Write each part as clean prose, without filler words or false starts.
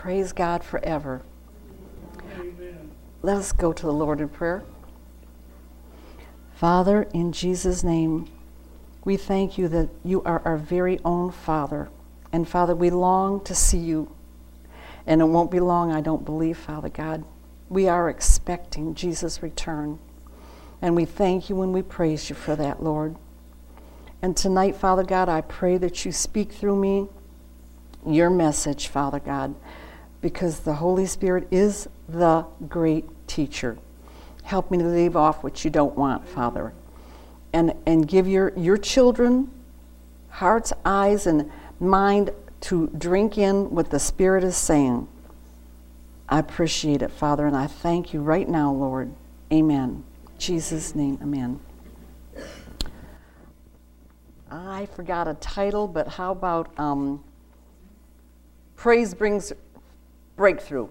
Praise God forever. Amen. Let us go to the Lord in prayer. Father, in Jesus' name, we thank you that you are our very own Father. And Father, we long to see you. And it won't be long, I don't believe, Father God. We are expecting Jesus' return. And we thank you and we praise you for that, Lord. And tonight, Father God, I pray that you speak through me your message, Father God, because the Holy Spirit is the great teacher. Help me to leave off what you don't want, Father. And give your children hearts, eyes, and mind to drink in what the Spirit is saying. I appreciate it, Father, and I thank you right now, Lord. Amen. In Jesus' name, amen. I forgot a title, but how about Praise Brings Breakthrough.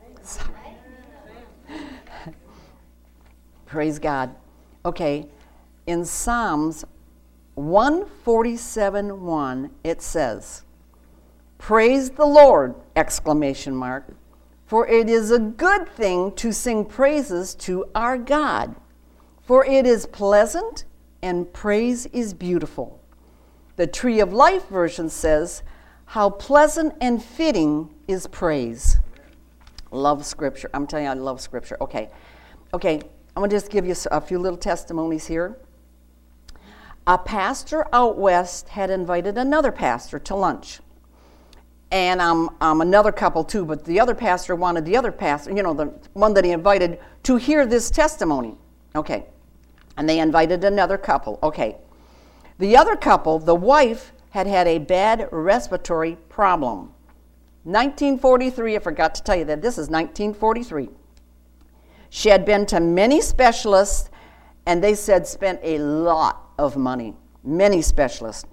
Praise God. Okay, in Psalms 147:1, it says, "Praise the Lord!" ! For it is a good thing to sing praises to our God. For it is pleasant and praise is beautiful. The Tree of Life version says, "How pleasant and fitting is praise." Love Scripture. I'm telling you, I love Scripture. Okay, I'm going to just give you a few little testimonies here. A pastor out west had invited another pastor to lunch. And another couple too, but the other pastor wanted the other pastor, the one that he invited, to hear this testimony. Okay, and they invited another couple. Okay, the other couple, the wife, had a bad respiratory problem. 1943, I forgot to tell you that. This is 1943. She had been to many specialists, and they said spent a lot of money. Many specialists.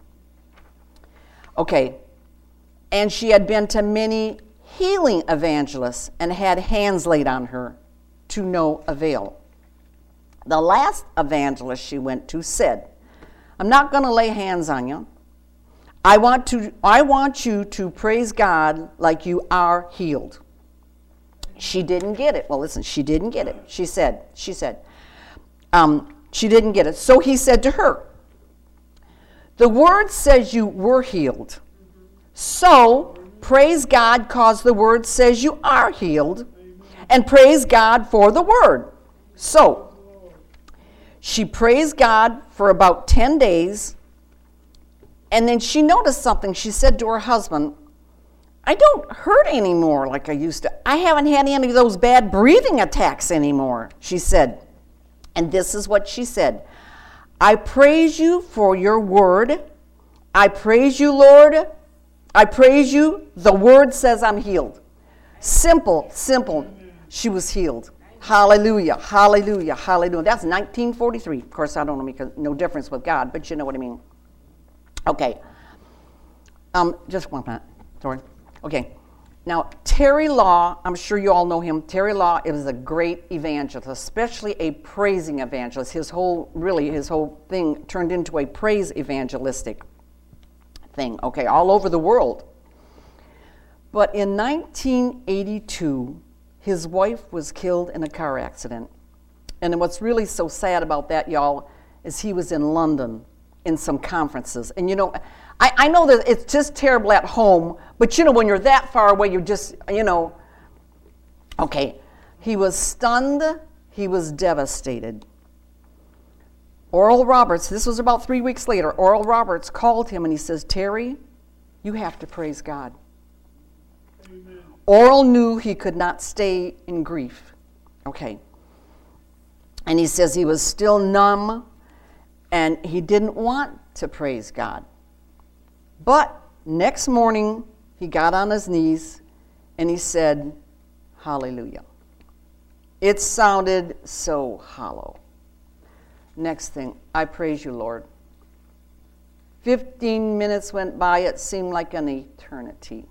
Okay, and she had been to many healing evangelists and had hands laid on her to no avail. The last evangelist she went to said, "I'm not going to lay hands on you. I want you to praise God like you are healed." She didn't get it. Well, listen, she didn't get it. She said, she didn't get it. So he said to her, "The word says you were healed. So praise God because the word says you are healed, and praise God for the word." So she praised God for about 10 days. And then she noticed something. She said to her husband, "I don't hurt anymore like I used to. I haven't had any of those bad breathing attacks anymore," she said. And this is what she said: "I praise you for your word. I praise you, Lord. I praise you. The word says I'm healed." Simple. She was healed. Hallelujah, hallelujah, hallelujah. That's 1943. Of course, I don't make no difference with God, but you know what I mean. Okay, just one minute, sorry. Okay, now Terry Law, I'm sure you all know him. Terry Law is a great evangelist, especially a praising evangelist. His whole thing turned into a praise evangelistic thing, okay, all over the world. But in 1982, his wife was killed in a car accident. And what's really so sad about that, y'all, is he was in London in some conferences. And I know that it's just terrible at home, but when you're that far away, you're just, Okay, he was stunned, he was devastated. Oral Roberts, this was about 3 weeks later, Oral Roberts called him and he says, "Terry, you have to praise God." Amen. Oral knew he could not stay in grief. Okay. And he says he was still numb, and he didn't want to praise God. But next morning, he got on his knees and he said, "Hallelujah." It sounded so hollow. Next thing, "I praise you, Lord." 15 minutes went by. It seemed like an eternity.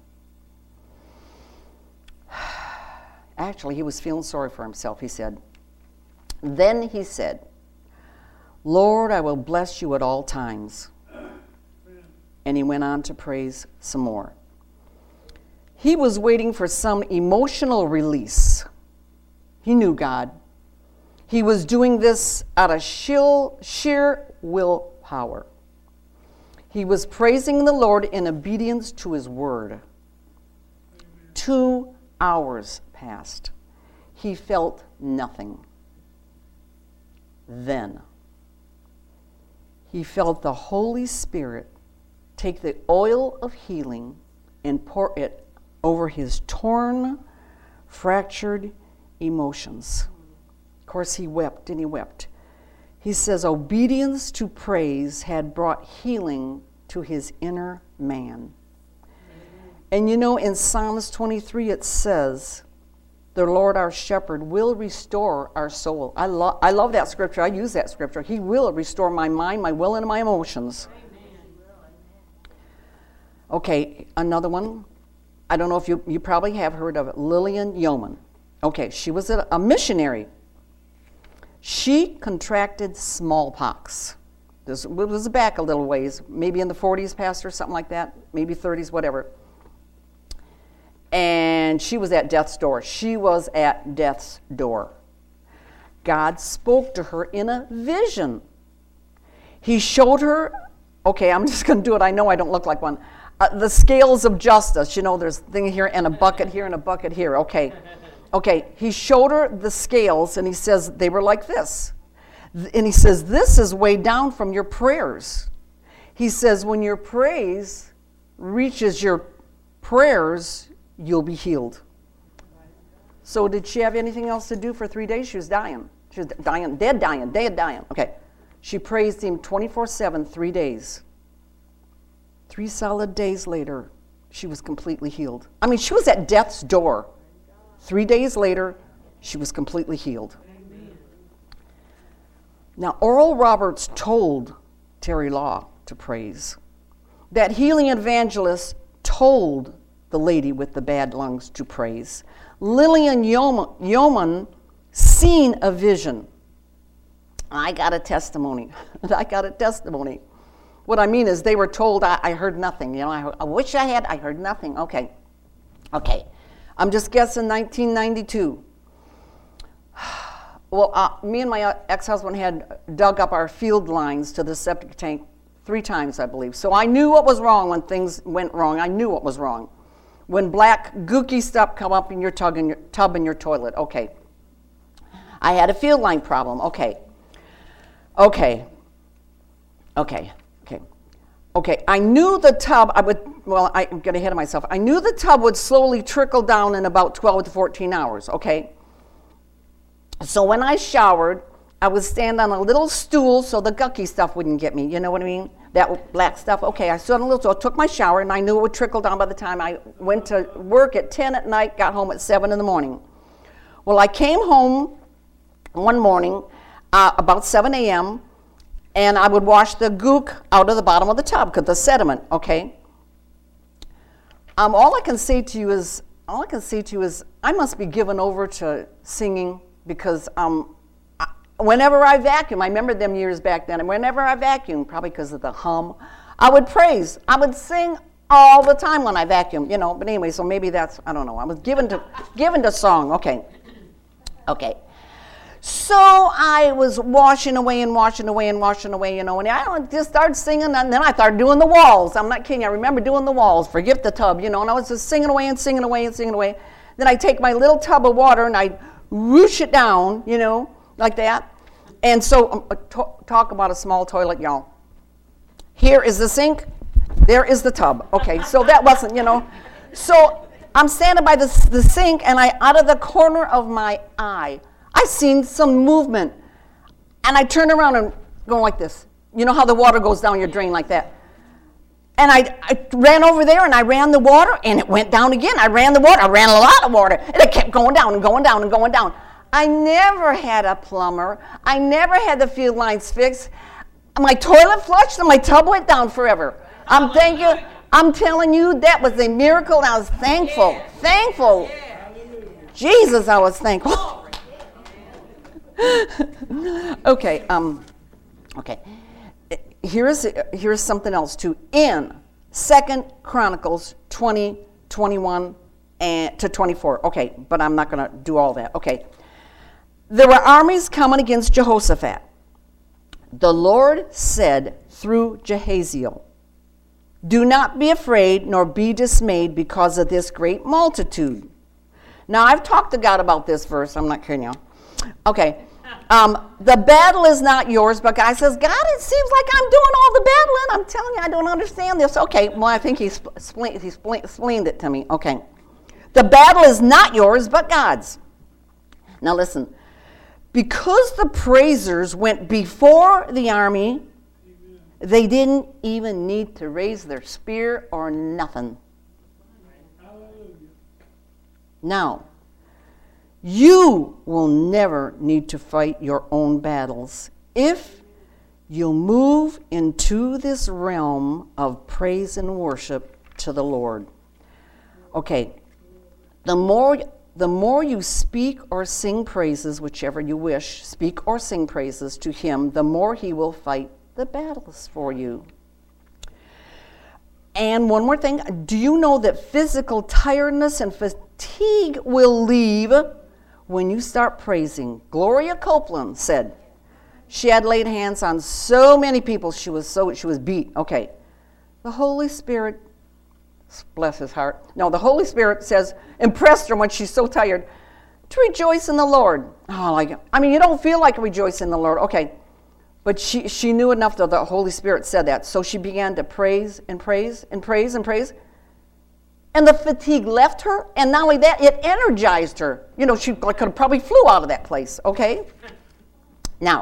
Actually, he was feeling sorry for himself, he said. Then he said, "Lord, I will bless you at all times." And he went on to praise some more. He was waiting for some emotional release. He knew God. He was doing this out of sheer willpower. He was praising the Lord in obedience to his word. 2 hours passed. He felt nothing. Then he felt the Holy Spirit take the oil of healing and pour it over his torn, fractured emotions. Of course, he wept and he wept. He says obedience to praise had brought healing to his inner man. And you know, in Psalms 23 it says, the Lord our shepherd will restore our soul. I love that scripture. I use that scripture. He will restore my mind, my will, and my emotions. Okay, another one. I don't know if you probably have heard of it. Lillian Yeoman. Okay, she was a missionary. She contracted smallpox. This was back a little ways, maybe in the 40s, Pastor, something like that, maybe 30s, whatever. And she was at death's door. She was at death's door. God spoke to her in a vision. He showed her, okay, I'm just going to do it. I know I don't look like one. The scales of justice. You know, there's a thing here and a bucket here and a bucket here. Okay. Okay, he showed her the scales, and he says they were like this. And he says, this is way down from your prayers. He says, when your praise reaches your prayers, you'll be healed. So did she have anything else to do for 3 days? She was dying. She was dying, dead dying. Okay. She praised him 24/7, 3 days. 3 solid days later, she was completely healed. I mean, she was at death's door. 3 days later, she was completely healed. Amen. Now, Oral Roberts told Terry Law to praise. That healing evangelist told the lady with the bad lungs to praise. Lillian Yeoman seen a vision. I got a testimony. What I mean is they were told I heard nothing. You know, I wish I heard nothing. Okay. I'm just guessing 1992. Well, me and my ex-husband had dug up our field lines to the septic tank 3 times, I believe. So I knew what was wrong when things went wrong. I knew what was wrong. When black gooky stuff come up in your tub in your toilet. Okay. I had a field line problem. Okay. I knew the tub, I get ahead of myself. I knew the tub would slowly trickle down in about 12 to 14 hours, okay? So when I showered, I would stand on a little stool so the gucky stuff wouldn't get me, you know what I mean? That black stuff, okay, I stood on a little stool, I took my shower, and I knew it would trickle down by the time I went to work at 10 at night, got home at 7 in the morning. Well, I came home one morning about 7 a.m., and I would wash the gook out of the bottom of the tub, because the sediment, okay? All I can say to you is I must be given over to singing, because whenever I vacuum, I remember them years back then, and whenever I vacuum, probably because of the hum, I would praise. I would sing all the time when I vacuum, you know. But anyway, so maybe that's, I don't know. I was given to song, okay. So I was washing away, you know, and I just started singing, and then I started doing the walls. I'm not kidding. I remember doing the walls. Forget the tub, you know, and I was just singing away. Then I take my little tub of water, and I whoosh it down, you know, like that. And so talk about a small toilet, y'all. Here is the sink. There is the tub. Okay, so that wasn't, you know. So I'm standing by the sink, and out of the corner of my eye, I seen some movement, and I turned around and going like this. You know how the water goes down your drain like that? And I ran over there, and I ran the water, and it went down again. I ran the water. I ran a lot of water, and it kept going down and going down and going down. I never had a plumber. I never had the field lines fixed. My toilet flushed, and my tub went down forever. I'm telling you, that was a miracle, and I was thankful. Thankful. Jesus, I was thankful. Okay. Here's something else too. In 2 Chronicles 20:21 and to 24. Okay, but I'm not going to do all that. Okay. There were armies coming against Jehoshaphat. The Lord said through Jehaziel, do not be afraid nor be dismayed because of this great multitude. Now, I've talked to God about this verse. I'm not kidding you. Okay. The battle is not yours, but God says, God, it seems like I'm doing all the battling. I'm telling you, I don't understand this. Okay, well, I think he explained it to me. Okay. The battle is not yours, but God's. Now, listen. Because the praisers went before the army, they didn't even need to raise their spear or nothing. Now, you will never need to fight your own battles if you'll move into this realm of praise and worship to the Lord. Okay, the more you speak or sing praises, whichever you wish, speak or sing praises to him, the more he will fight the battles for you. And one more thing, do you know that physical tiredness and fatigue will leave when you start praising? Gloria Copeland said she had laid hands on so many people, she was beat. Okay. The Holy Spirit, bless his heart. No, the Holy Spirit says, impressed her when she's so tired, to rejoice in the Lord. Oh, you don't feel like rejoicing in the Lord. Okay. But she knew enough that the Holy Spirit said that. So she began to praise and praise and praise and praise. And the fatigue left her. And not only that, it energized her. You know, she could have probably flew out of that place. Okay? Now,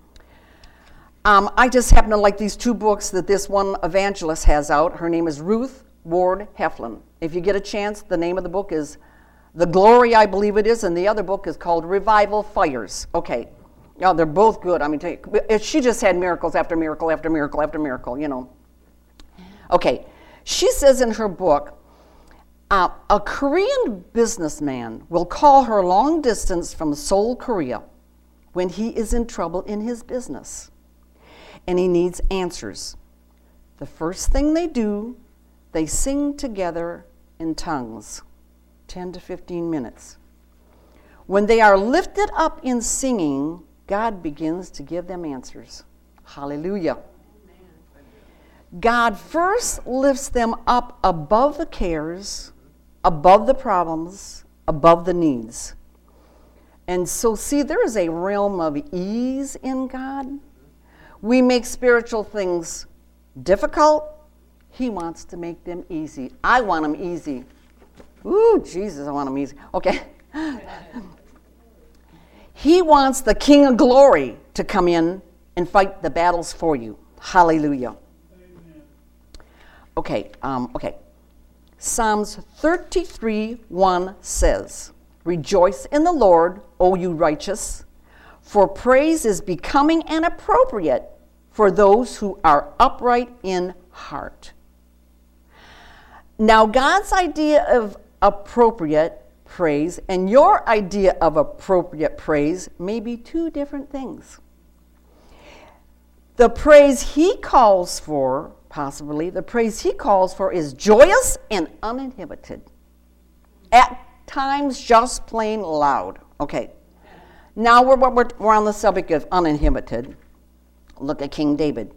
I just happen to like these two books that this one evangelist has out. Her name is Ruth Ward Heflin. If you get a chance, the name of the book is The Glory, I believe it is, and the other book is called Revival Fires. Okay. Yeah, they're both good. I mean, she just had miracles after miracle after miracle after miracle, you know. Okay. She says in her book, a Korean businessman will call her long distance from Seoul, Korea, when he is in trouble in his business and he needs answers. The first thing they do, they sing together in tongues, 10 to 15 minutes. When they are lifted up in singing, God begins to give them answers. Hallelujah. God first lifts them up above the cares, above the problems, above the needs. And so, see, there is a realm of ease in God. We make spiritual things difficult. He wants to make them easy. I want them easy. Ooh, Jesus, I want them easy. Okay. He wants the King of Glory to come in and fight the battles for you. Hallelujah. Okay. Psalms 33:1 says, rejoice in the Lord, O you righteous, for praise is becoming and appropriate for those who are upright in heart. Now, God's idea of appropriate praise and your idea of appropriate praise may be two different things. The praise he calls for, possibly, the praise he calls for is joyous and uninhibited. At times, just plain loud. Okay. Now we're on the subject of uninhibited. Look at King David.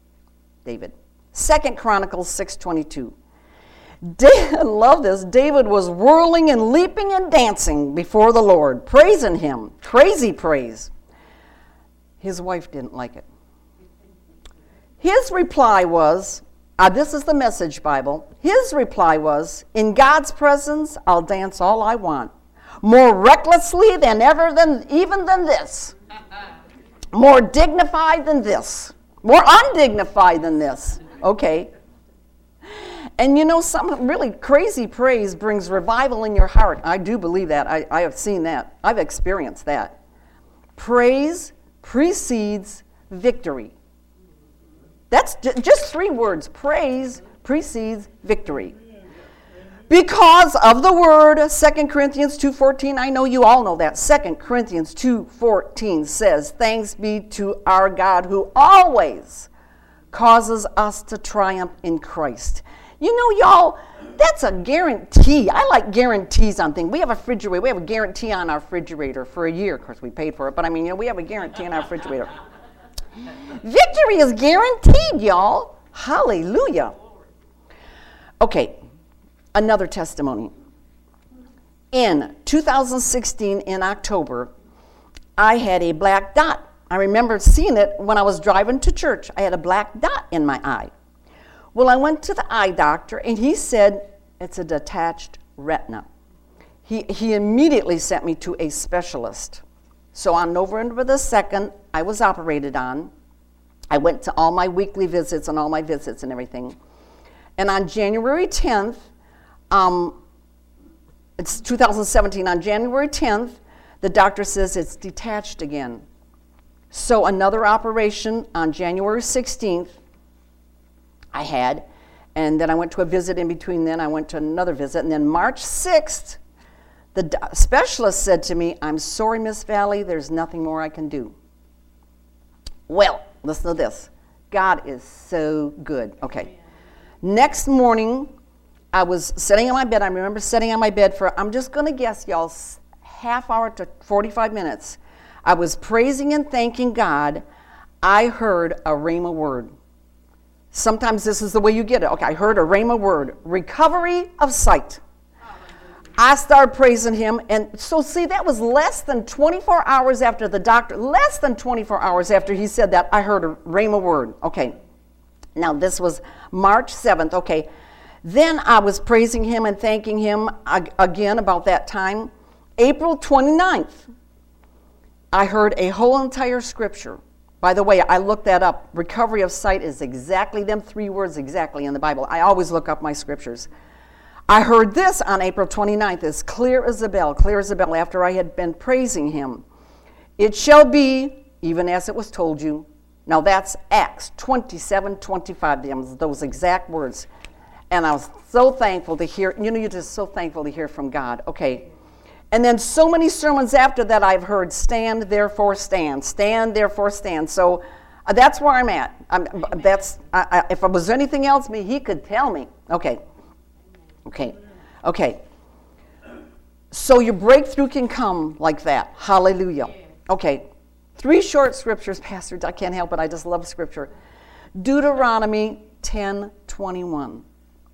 2 Chronicles 6:22. I love this. David was whirling and leaping and dancing before the Lord, praising him. Crazy praise. His wife didn't like it. His reply was, this is the Message Bible. His reply was, in God's presence, I'll dance all I want. More recklessly than even than this. More dignified than this. More undignified than this. Okay. And you know, some really crazy praise brings revival in your heart. I do believe that. I have seen that. I've experienced that. Praise precedes victory. That's just 3 words. Praise precedes victory. Because of the word, 2 Corinthians 2:14, I know you all know that. 2 Corinthians 2:14 says, thanks be to our God who always causes us to triumph in Christ. You know, y'all, That's a guarantee. I like guarantees on things. We have a refrigerator. We have a guarantee on our refrigerator for a year. Of course, we paid for it, but I mean, we have a guarantee on our refrigerator. Victory is guaranteed, y'all. Hallelujah. Okay, another testimony. In 2016, in October, I had a black dot. I remember seeing it when I was driving to church. I had a black dot in my eye. Well, I went to the eye doctor, and he said it's a detached retina. He immediately sent me to a specialist. So on November the 2nd, I was operated on. I went to all my weekly visits and all my visits and everything. And on January 10th, it's 2017, on January 10th, the doctor says it's detached again. So another operation on January 16th, I had, and then I went to a visit in between then, I went to another visit, and then March 6th, the specialist said to me, I'm sorry, Miss Valley, there's nothing more I can do. Well, listen to this. God is so good. Okay. Next morning, I was sitting on my bed. I remember sitting on my bed for, I'm just going to guess, y'all, half hour to 45 minutes. I was praising and thanking God. I heard a rhema word. Sometimes this is the way you get it. Okay, I heard a rhema word. Recovery of sight. I started praising him. And so, see, that was less than 24 hours after the doctor, less than 24 hours after he said that, I heard a rhema word. Okay. Now, this was March 7th. Okay. Then I was praising him and thanking him again about that time. April 29th, I heard a whole entire scripture. By the way, I looked that up. Recovery of sight is exactly them 3 words exactly in the Bible. I always look up my scriptures. I heard this on April 29th, as clear as a bell, after I had been praising him. It shall be, even as it was told you. Now that's Acts 27:25, those exact words. And I was so thankful to hear, you're just so thankful to hear from God. Okay. And then so many sermons after that I've heard, stand, therefore stand. Stand, therefore stand. So that's where I'm at. If it was anything else, he could tell me. Okay. So your breakthrough can come like that. Hallelujah. Okay. 3 short scriptures, Pastor. I can't help it. I just love scripture. Deuteronomy 10:21.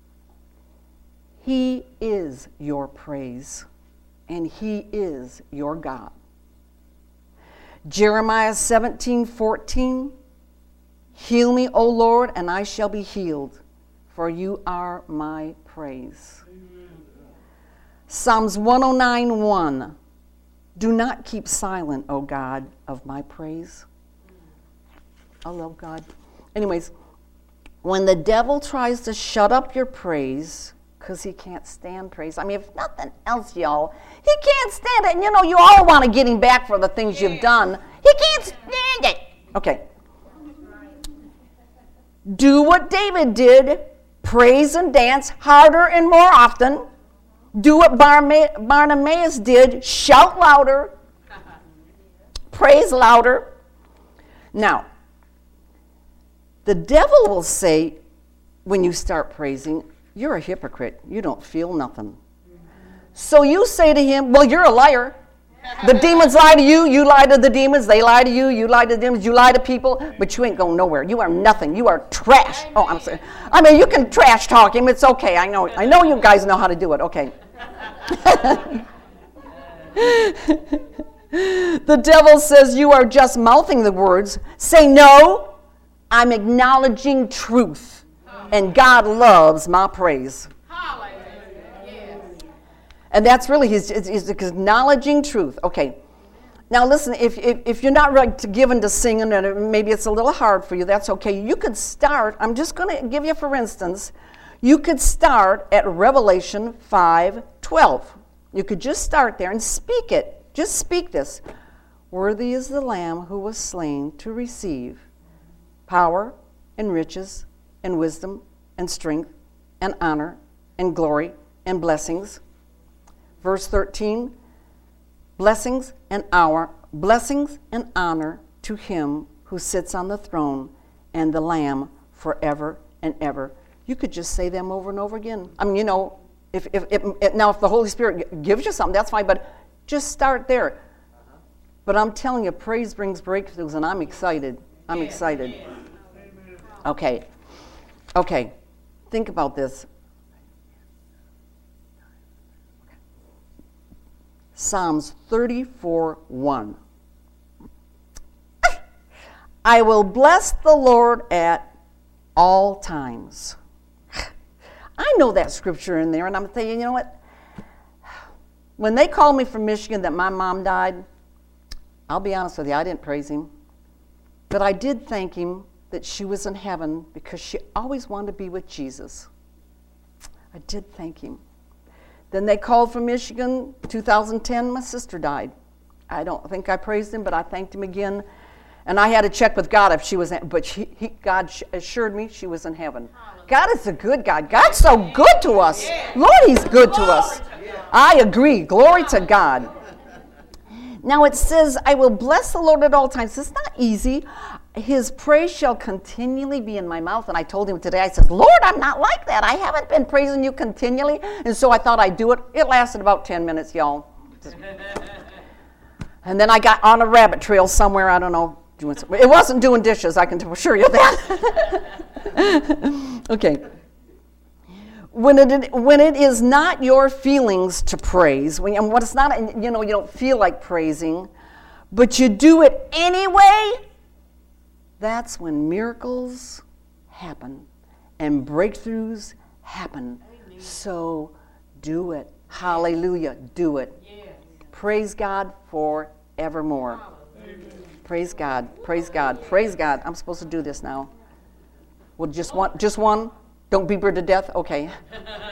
He is your praise, and he is your God. Jeremiah 17:14. Heal me, O Lord, and I shall be healed, for you are my praise. Amen. Psalms 109:1. Do not keep silent, O God, of my praise. I love God. Anyways, when the devil tries to shut up your praise, because he can't stand praise. I mean, if nothing else, y'all, he can't stand it. And you all want to get him back for the things you've done. He can't stand it. Okay. Do what David did. Praise and dance harder and more often. Do what Bartimaeus did. Shout louder. Praise louder. Now, the devil will say, when you start praising, you're a hypocrite. You don't feel nothing. So you say to him, well, you're a liar. The demons lie to you. You lie to the demons. They lie to you. You lie to the demons. You lie to people. But you ain't going nowhere. You are nothing. You are trash. Oh, I'm sorry. I mean, you can trash talk him. It's okay. I know you guys know how to do it. Okay. The devil says you are just mouthing the words. Say, no, I'm acknowledging truth. And God loves my praise. And that's really he's acknowledging truth. Okay. Now listen, if you're not really given to singing, and maybe it's a little hard for you, that's okay. You could start, I'm just going to give you, for instance, you could start at Revelation 5:12. You could just start there and speak it. Just speak this. Worthy is the Lamb who was slain to receive power and riches and wisdom and strength and honor and glory and blessings. Verse 13, blessings and honor to him who sits on the throne and the Lamb forever and ever. You could just say them over and over again. I mean, Now, if the Holy Spirit gives you something, that's fine, but just start there. But I'm telling you, praise brings breakthroughs, and I'm excited. I'm excited. Okay. Think about this. Psalms 34:1. I will bless the Lord at all times. I know that scripture in there, and I'm thinking, you know what? When they called me from Michigan that my mom died, I'll be honest with you, I didn't praise him. But I did thank him that she was in heaven because she always wanted to be with Jesus. I did thank him. Then they called from Michigan, 2010, my sister died. I don't think I praised him, but I thanked him again. And I had to check with God if she was, but God assured me she was in heaven. God is a good God. God's so good to us. Lord, he's good to us. I agree. Glory to God. Now it says, I will bless the Lord at all times. It's not easy. His praise shall continually be in my mouth. And I told him today, I said, Lord, I'm not like that. I haven't been praising you continually. And so I thought I'd do it. It lasted about 10 minutes, y'all. And then I got on a rabbit trail somewhere, I don't know. It wasn't doing dishes, I can assure you that. Okay. When it is not your feelings to praise, and what it's not, you don't feel like praising, but you do it anyway, that's when miracles happen and breakthroughs happen. Amen. So do it. Hallelujah. Do it. Yes. Praise God forevermore. Amen. Praise God. Praise God. Praise God. I'm supposed to do this now. Well, just one? Don't beat her to death? Okay.